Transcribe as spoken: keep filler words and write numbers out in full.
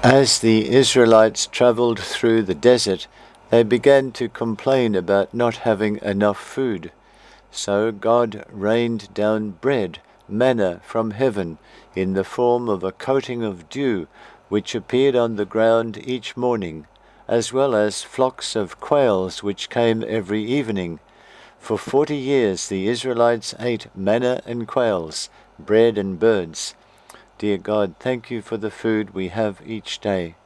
As the Israelites traveled through the desert, they began to complain about not having enough food. So God rained down bread, manna from heaven, in the form of a coating of dew, which appeared on the ground each morning, as well as flocks of quails which came every evening. For forty years the Israelites ate manna and quails, bread and birds. Dear God, thank you for the food we have each day.